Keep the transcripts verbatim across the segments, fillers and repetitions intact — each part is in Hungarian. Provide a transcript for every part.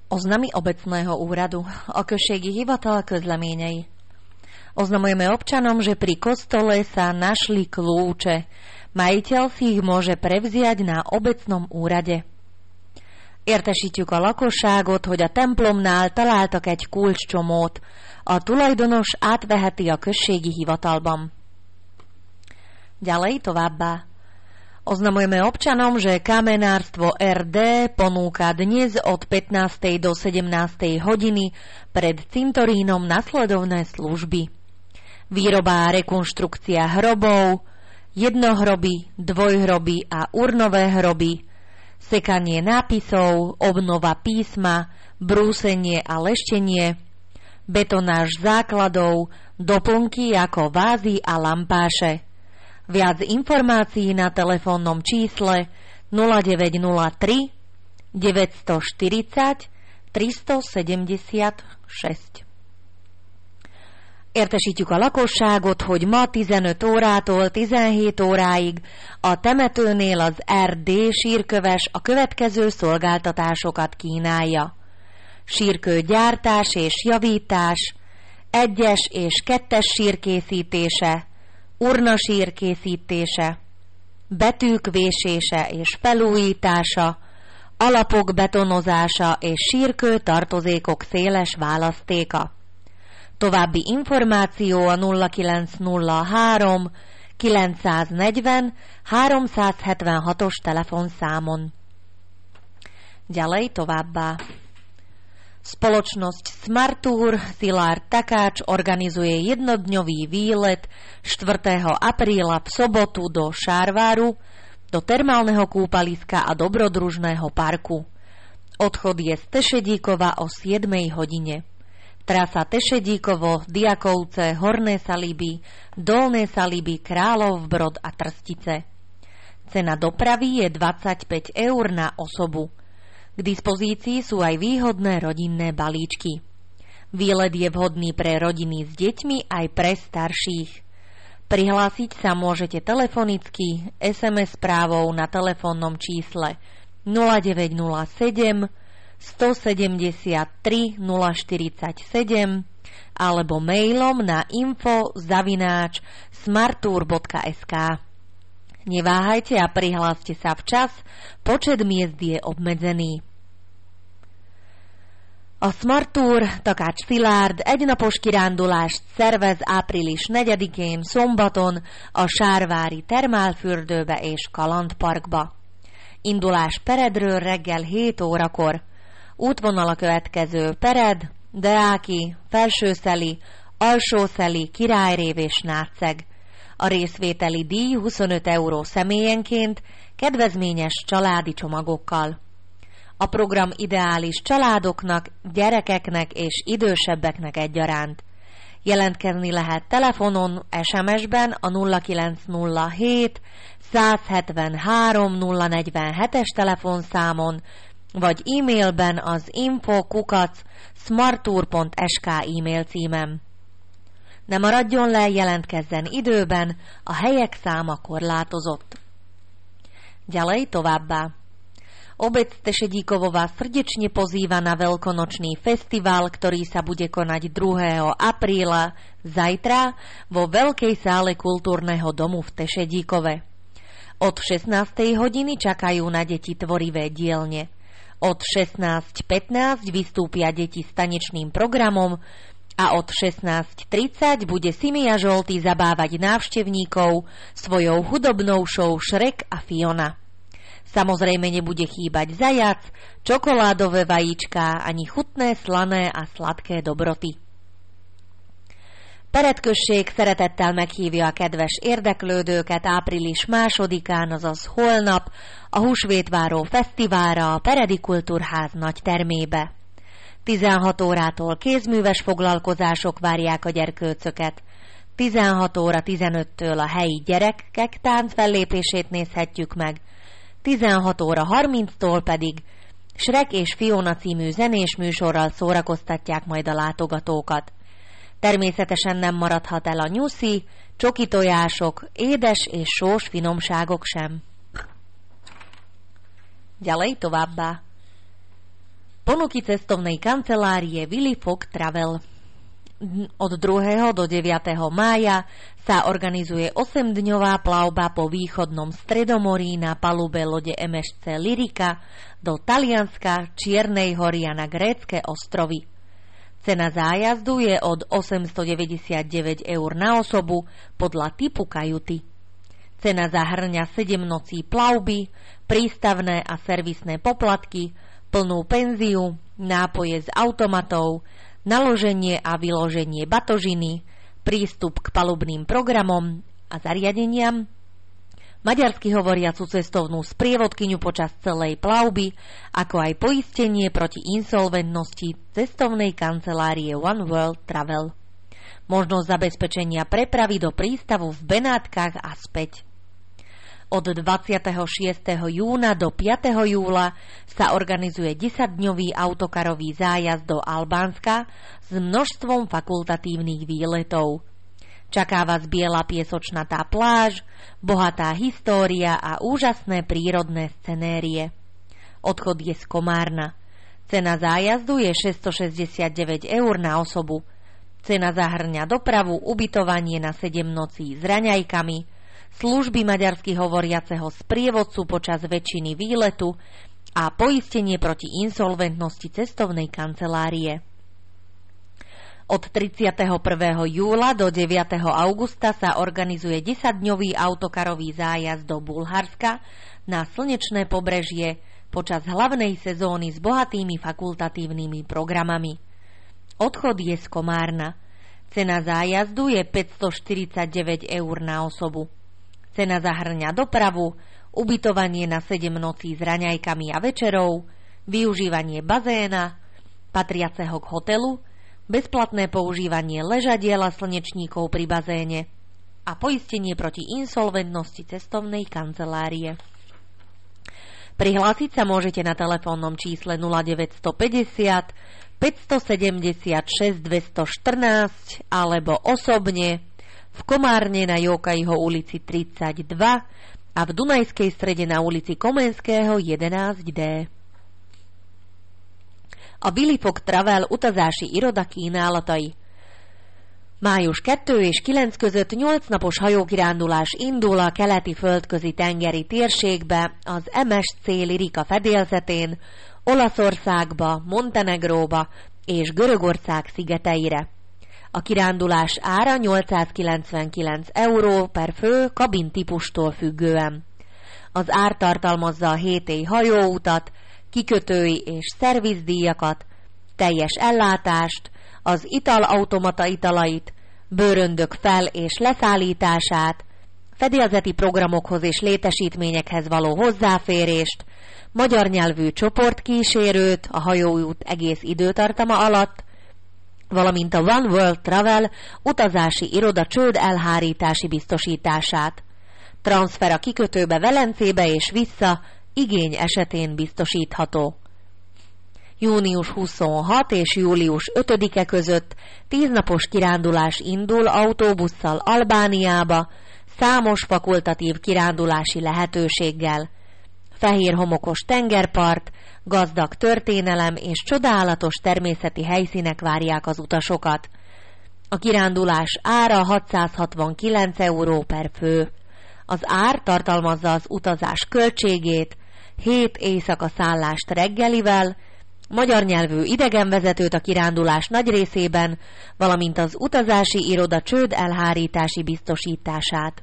Oznamy obecného úradu, okrsségi hivatal közleményei. Oznamujeme občanom, že pri kostole sa našli kľúče. Majiteľ si ich môže prevziať na obecnom úrade. Értesítjük a lakosságot, hogy a templomnál találtak egy kulcscsomót. A tulajdonos átveheti a községi hivatalban. Ďalej továbbá. Oznamujeme občanom, že kamenárstvo er dé ponúka dnes od pätnástej do sedemnástej hodiny pred cintorínom nasledovné služby. Výroba a rekonštrukcia hrobov, jednohroby, dvojhroby a urnové hroby, sekanie nápisov, obnova písma, brúsenie a leštenie, betonáž základov, doplnky ako vázy a lampáše. Viac informácií na telefónnom čísle nula deväť nula tri deväťstoštyridsať triszázhetvenhat. Értesítjük a lakosságot, hogy ma tizenöt órától tizenhét óráig a temetőnél az er dé sírköves a következő szolgáltatásokat kínálja. Sírkő gyártás és javítás, egyes és kettes sírkészítése, urnasír készítése, betűk vésése és felújítása, alapok betonozása és sírkő tartozékok széles választéka. További információ a nulla kilenc nulla három kilencszáznegyven háromszázhetvenhatos telefonszámon. Ďalej továbbá. Spoločnosť Smartúr Szilárd Takáč organizuje jednodňový výlet štvrtého apríla v sobotu do Šárváru, do termálneho kúpaliska a dobrodružného parku. Odchod je z Tešedíkova o siedmej hodine. Trasa Tešedíkovo, Diakovce, Horné Saliby, Dolné Saliby, Kráľovbrod a Trstice. Cena dopravy je dvadsaťpäť eur na osobu. K dispozícii sú aj výhodné rodinné balíčky. Výlet je vhodný pre rodiny s deťmi aj pre starších. Prihlásiť sa môžete telefonicky es em es správou na telefónnom čísle nula deväť nula sedem stosedemdesiattri nula štyridsaťsedem alebo mailom na info zavináč smartour bodka es ká. Neváhajte a prihláste sa včas, počet miest je obmedzený. A Smartúr Takács Szilárd egynapos kirándulást szervez április negyedikén szombaton a Sárvári termálfürdőbe és kalandparkba. Indulás Peredről reggel hét órakor. Útvonal a következő: Pered, Deáki, Felsőszeli, Alsószeli, Királyrév és Nátszeg. A részvételi díj huszonöt euró személyenként, kedvezményes családi csomagokkal. A program ideális családoknak, gyerekeknek és idősebbeknek egyaránt. Jelentkezni lehet telefonon, es em es-ben a nulla kilenc nulla hét százhetvenhárom nulla negyvenhetes telefonszámon, vagy e-mailben az info kukac smartour pont es ká e-mail címem. Ne maradjon le, jelentkezzen időben, a helyek száma korlátozott. Ďalej továbbá. Obec Tešedíkovo vás srdečne pozýva na veľkonočný festival, ktorý sa bude konať druhého apríla zajtra vo veľkej sále kultúrneho domu v Tešedíkove. Od šestnástej hodiny čakajú na deti tvorivé dielne. Od šestnásť pätnásť vystúpia deti s tanečným programom a od šestnásť tridsať bude Simia Žolty zabávať návštevníkov svojou hudobnou show Šrek a Fiona. Samozrejme nebude chýbať zajac, čokoládové vajíčka ani chutné, slané a sladké dobroty. Pered község szeretettel meghívja a kedves érdeklődőket április másodikán, azaz holnap a Húsvétváró Fesztiválra a Peredi Kultúrház nagy termébe. tizenhat órától kézműves foglalkozások várják a gyerkőcöket. tizenhat óra tizenöttől a helyi gyerekek táncfellépését nézhetjük meg. tizenhat óra harminctól pedig Shrek és Fiona című zenés műsorral szórakoztatják majd a látogatókat. Természetesen nem maradhat el a nyuszi, csoki tojások, édes és sós finomságok sem. Ďalej továbbá. Ponuky cestovnej kancelárie Willy Fogg Travel. Od druhého do deviateho mája sa organizuje osemdňová plavba po východnom Stredomorí na palube lode em es cé Lyrika do Talianska, Čiernej hory a na grécke ostrovy. Cena zájazdu je od osemstodeväťdesiatdeväť eur na osobu podľa typu kajuty. Cena zahŕňa sedem nocí plavby, prístavné a servisné poplatky, plnú penziu, nápoje z automatov, naloženie a vyloženie batožiny, prístup k palubným programom a zariadeniam, maďarsky hovoriacu cestovnú sprievodkyňu počas celej plavby, ako aj poistenie proti insolventnosti cestovnej kancelárie One World Travel. Možnosť zabezpečenia prepravy do prístavu v Benátkach a späť. Od dvadsiateho šiesteho júna do piateho júla sa organizuje desaťdňový autokarový zájazd do Albánska s množstvom fakultatívnych výletov. Čaká vás biela piesočnatá pláž, bohatá história a úžasné prírodné scenérie. Odchod je z Komárna. Cena zájazdu je šesťstošesťdesiatdeväť eur na osobu. Cena zahŕňa dopravu, ubytovanie na sedem nocí s raňajkami, služby maďarsky hovoriaceho sprievodcu počas väčšiny výletu a poistenie proti insolventnosti cestovnej kancelárie. Od tridsiateho prvého júla do deviateho augusta sa organizuje desaťdňový autokarový zájazd do Bulharska na slnečné pobrežie počas hlavnej sezóny s bohatými fakultatívnymi programami. Odchod je z Komárna. Cena zájazdu je päťstoštyridsaťdeväť eur na osobu. Cena zahŕňa dopravu, ubytovanie na sedem nocí s raňajkami a večerou, využívanie bazéna, patriaceho k hotelu, bezplatné používanie ležadiel a slnečníkov pri bazéne a poistenie proti insolventnosti cestovnej kancelárie. Prihlásiť sa môžete na telefónnom čísle nula deväťstopäťdesiat, päťstosedemdesiatšesť, dvestoštrnásť alebo osobne v Komárne na Jókajho ulici tridsaťdva a v Dunajskej Strede na ulici Komenského jedenásť dé. A Willy Fogg Travel utazási irodaki kínálatai. Május kettő és kilenc között nyolc napos hajókirándulás indul a keleti földközi tengeri térségbe az em es cé Lyrika fedélzetén, Olaszországba, Montenegróba és Görögország szigeteire. A kirándulás ára nyolcszázkilencvenkilenc euró per fő kabin típustól függően. Az ár tartalmazza a hét éj hajóutat, kikötői és szervizdíjakat, teljes ellátást, az italautomata italait, bőröndök fel- és leszállítását, fedélzeti programokhoz és létesítményekhez való hozzáférést, magyar nyelvű csoportkísérőt a hajóút egész időtartama alatt, valamint a One World Travel utazási iroda csőd elhárítási biztosítását. Transfer a kikötőbe Velencébe és vissza igény esetén biztosítható. június huszonhat és július ötödike között tíznapos kirándulás indul autóbusszal Albániába, számos fakultatív kirándulási lehetőséggel. Fehér homokos tengerpart, gazdag történelem és csodálatos természeti helyszínek várják az utasokat. A kirándulás ára hatszázhatvankilenc euró per fő. Az ár tartalmazza az utazás költségét, hét éjszaka szállást reggelivel, magyar nyelvű idegenvezetőt a kirándulás nagy részében, valamint az utazási iroda csőd elhárítási biztosítását.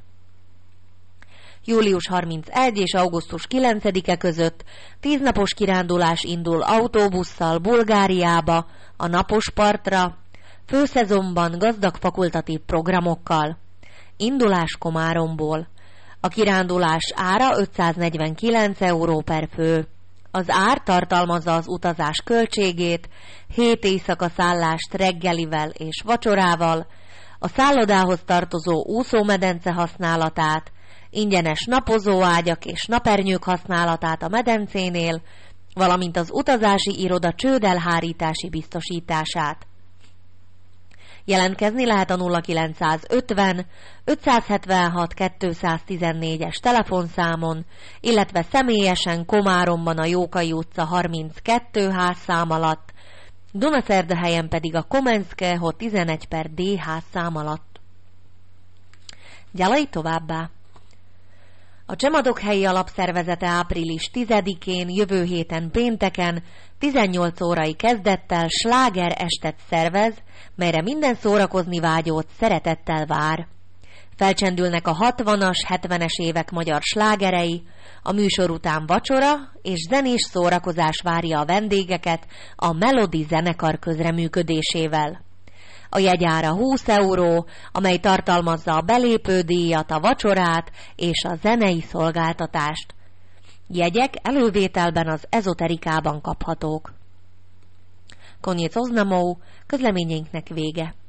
július harmincegy és augusztus kilencedike között tíznapos kirándulás indul autóbusszal Bulgáriába, a napos partra, főszezonban gazdag fakultatív programokkal. Indulás Komáromból. A kirándulás ára ötszáznegyvenkilenc euró per fő. Az ár tartalmazza az utazás költségét, hét éjszaka szállást reggelivel és vacsorával, a szállodához tartozó úszómedence használatát, ingyenes napozóágyak és napernyők használatát a medencénél, valamint az utazási iroda csődelhárítási biztosítását. Jelentkezni lehet a nulla kilencszázötven ötszázhetvenhat kétszáztizennégyes telefonszámon, illetve személyesen Komáromban a Jókai utca harminckettő házszám alatt, Dunaszerdahelyen pedig a Komenszke hot tizenegy per D házszám alatt. Gyalai továbbá. A Csemadokhelyi Alapszervezete április tizedikén, jövő héten pénteken tizennyolc órai kezdettel sláger estet szervez, melyre minden szórakozni vágyót szeretettel vár. Felcsendülnek a hatvanas, hetvenes évek magyar slágerei, a műsor után vacsora és zenés szórakozás várja a vendégeket a Melody zenekar közreműködésével. A jegyára húsz euró, amely tartalmazza a belépődíjat, a vacsorát és a zenei szolgáltatást. Jegyek elővételben az ezoterikában kaphatók. Koniec oznamov, közleményeinknek vége.